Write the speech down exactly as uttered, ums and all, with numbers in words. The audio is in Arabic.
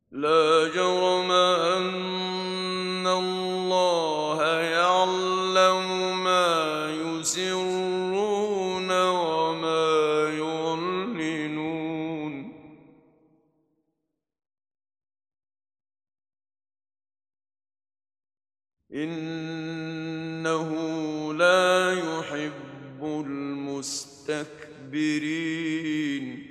لا جرم أن الله يعلم ما يسرون وما يعلنون. إنه لا يحب المستكبرين.